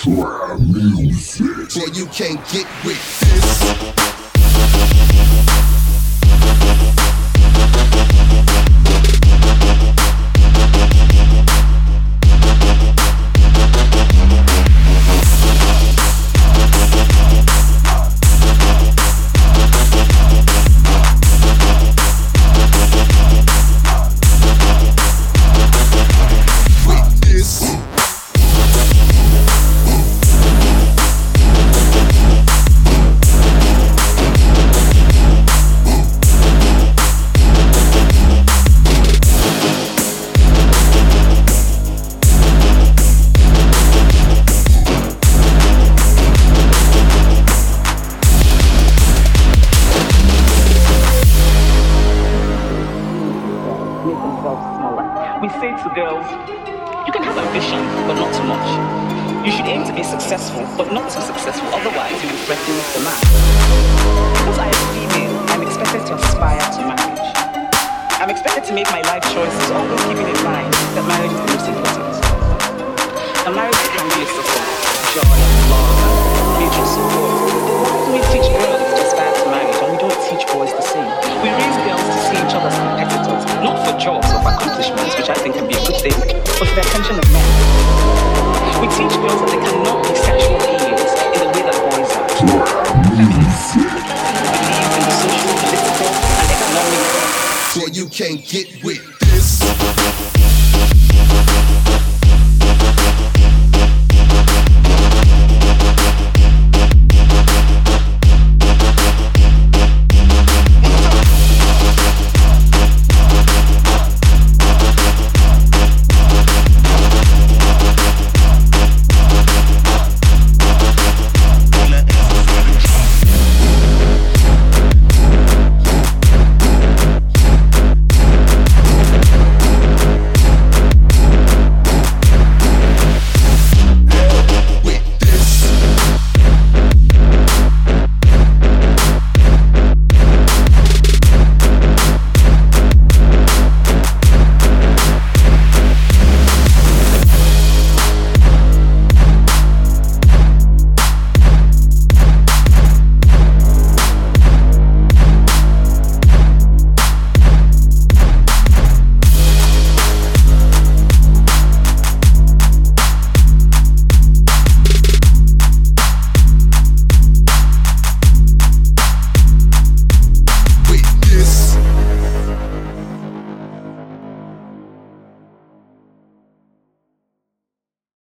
Slam music. So you can't get with this. We say to girls, you can have ambition, but not too much. You should aim to be successful, but not too successful, otherwise you will threaten the man. Because I am female, I'm expected to aspire to marriage. I'm expected to make my life choices, always keeping in mind that marriage is the most important. A marriage can be a source of joy, love, and mutual support. Why do we teach girls to aspire to marriage and we don't teach boys the same? We raise girls to see each other as competitors, not for jobs or for accomplishments, which I think can be a good thing, but for the attention of men. We teach girls that they cannot be sexual beings in the way that boys are. Feminists believe in the social, political, and economic. So you can't get with